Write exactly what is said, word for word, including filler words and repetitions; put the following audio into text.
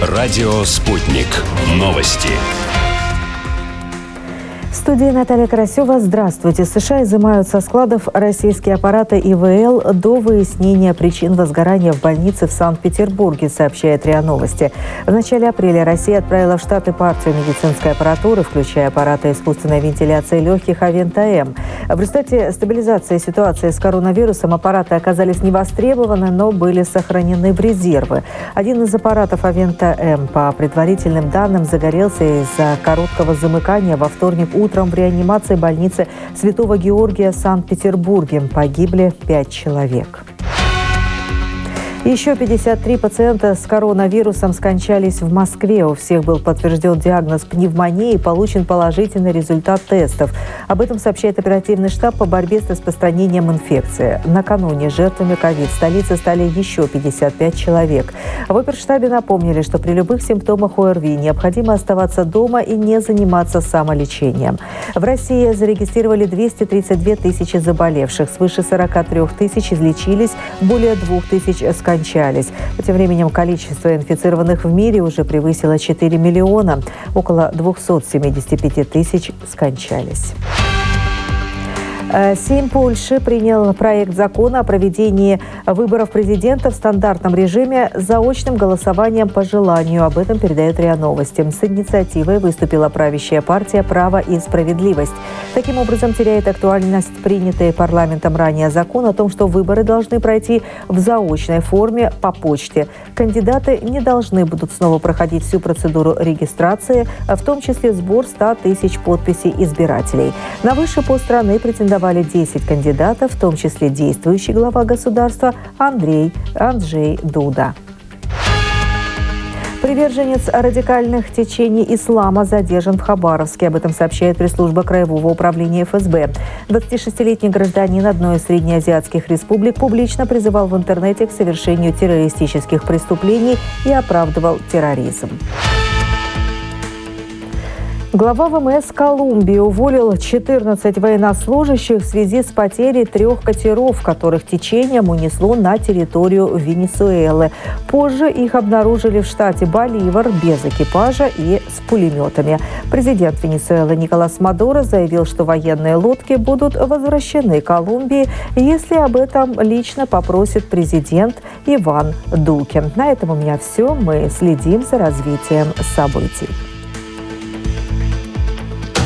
Радио «Спутник». Новости. В студии Наталья Карасева. Здравствуйте. США изымают со складов российские аппараты И В Л до выяснения причин возгорания в больнице в Санкт-Петербурге, сообщает РИА Новости. В начале апреля Россия отправила в Штаты партию медицинской аппаратуры, включая аппараты искусственной вентиляции легких Авента М. В результате стабилизации ситуации с коронавирусом аппараты оказались не востребованы, но были сохранены в резервы. Один из аппаратов Авента М, по предварительным данным, загорелся из-за короткого замыкания во вторник утром в реанимации больницы Святого Георгия в Санкт-Петербурге. Погибли пять человек. Еще пятьдесят три пациента с коронавирусом скончались в Москве. У всех был подтвержден диагноз пневмонии и получен положительный результат тестов. Об этом сообщает оперативный штаб по борьбе с распространением инфекции. Накануне жертвами ковид в столице стали еще пятьдесят пять человек. В оперштабе напомнили, что при любых симптомах О Р Ви необходимо оставаться дома и не заниматься самолечением. В России зарегистрировали двести тридцать две тысячи заболевших, свыше сорок три тысячи излечились, более двух тысяч скончались. Тем временем количество инфицированных в мире уже превысило четыре миллиона. Около двухсот семидесяти пяти тысяч скончались. Сейм Польши принял проект закона о проведении выборов президента в стандартном режиме с заочным голосованием по желанию. Об этом передает РИА Новости. С инициативой выступила правящая партия «Право и справедливость». Таким образом, теряет актуальность принятый парламентом ранее закон о том, что выборы должны пройти в заочной форме по почте. Кандидаты не должны будут снова проходить всю процедуру регистрации, в том числе сбор ста тысяч подписей избирателей. На высший пост страны претендовали десять кандидатов, в том числе действующий глава государства Андрей Анджей Дуда. Приверженец радикальных течений ислама задержан в Хабаровске. Об этом сообщает пресс-служба Краевого управления Эф Эс Бэ. двадцатишестилетний гражданин одной из среднеазиатских республик публично призывал в интернете к совершению террористических преступлений и оправдывал терроризм. Глава Вэ Эм Эс Колумбии уволил четырнадцать военнослужащих в связи с потерей трех катеров, которых течением унесло на территорию Венесуэлы. Позже их обнаружили в штате Боливар без экипажа и с пулеметами. Президент Венесуэлы Николас Мадуро заявил, что военные лодки будут возвращены Колумбии, если об этом лично попросит президент Иван Дуке. На этом у меня все. Мы следим за развитием событий.